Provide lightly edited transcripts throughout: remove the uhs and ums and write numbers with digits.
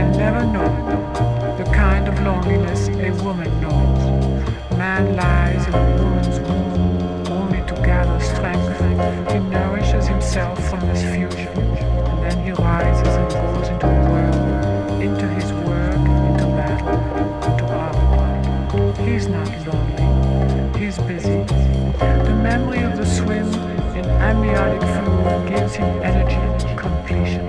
will never know the kind of loneliness a woman knows. Man lies in a woman's womb only to gather strength. He nourishes himself from this fusion, and then he rises and goes into the world, into his work, into battle, into our world. He's not lonely, he's busy. The memory of the swim in amniotic fluid gives him energy and completion.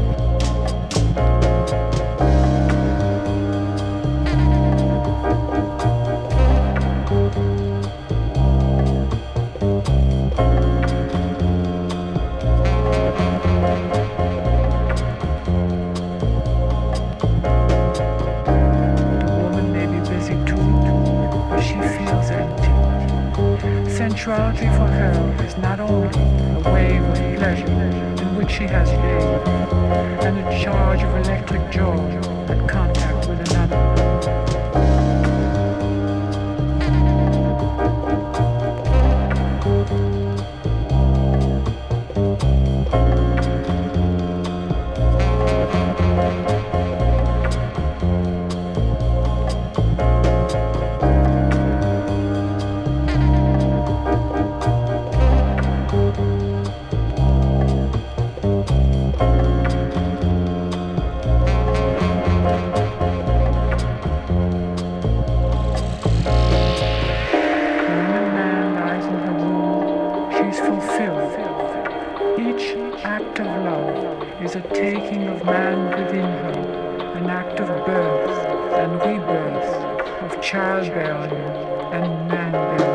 Sensuality for her is not only a wave of pleasure in which she has bathed, and a charge of electric joy at contact with another. Is a taking of man within her, an act of birth and rebirth, of childbearing and man-bearing.